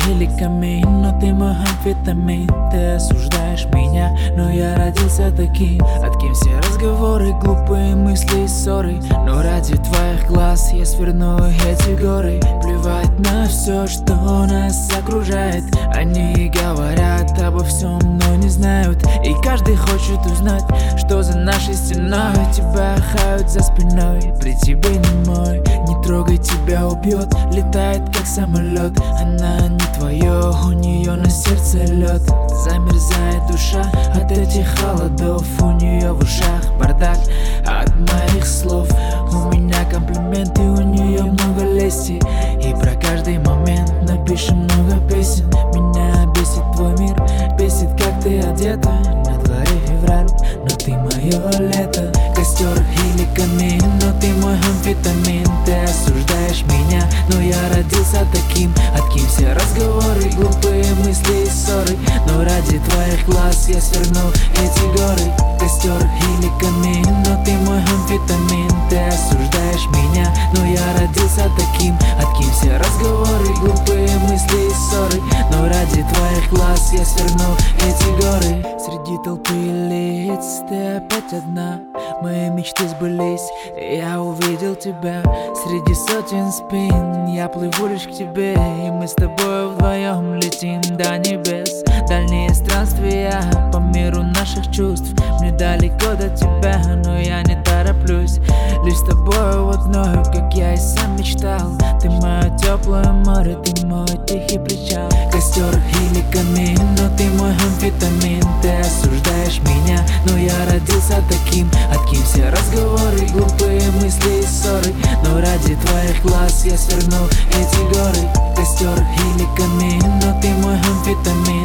или камень, но ты мой амфетамин. Ты осуждаешь меня, но я родился таким. Откинь все разговоры, глупые мысли и ссоры, но ради твоих глаз я сверну эти горы. Плевать на все, что нас окружает. Они говорят обо всем, но не знают. И каждый хочет узнать, что за нашей стеной. Тебя хают за спиной, при тебе не мой. Не трогай, тебя убьет, летает как самолет. Она не твое, у нее на сердце лед. Замерзает душа от этих холодов. У нее в ушах бардак от моих слов. У меня комплименты, у нее много лести. И про каждый момент напишем много песен. Меня бесит твой мир, бесит, как ты одета. На дворе февраль, но ты мое лето. Костер или камень, но ты мой амфетамин. Ты осуждаешь меня, но я родился таким. Откинь все разговоры, глупые мысли и ссоры, но ради твоих глаз я сверну эти горы. Костер или камень, но ты мой амфетамин. Ты осуждаешь меня, но я родился таким. Откинь все разговоры, глупые мысли и ссоры, но ради твоих глаз я сверну эти горы. Среди толпы лиц ты опять одна. Мои мечты сбылись, я увидел тебя. Среди сотен спин я плыву лишь к тебе. И мы с тобой вдвоем летим до небес. Дальние странствия по миру наших чувств. Мне далеко до тебя, но я не тороплюсь. Лишь с тобой вот вновь, как я и сам мечтал. Ты мое теплое море, ты мой тихий причал. Костер или камень, но ты мой амфетамин. Ты осуждаешь меня, но я родился таким. Откинь все разговоры, глупые мысли и ссоры, но ради твоих глаз я сверну эти горы. Костер или камень, но ты мой амфетамин.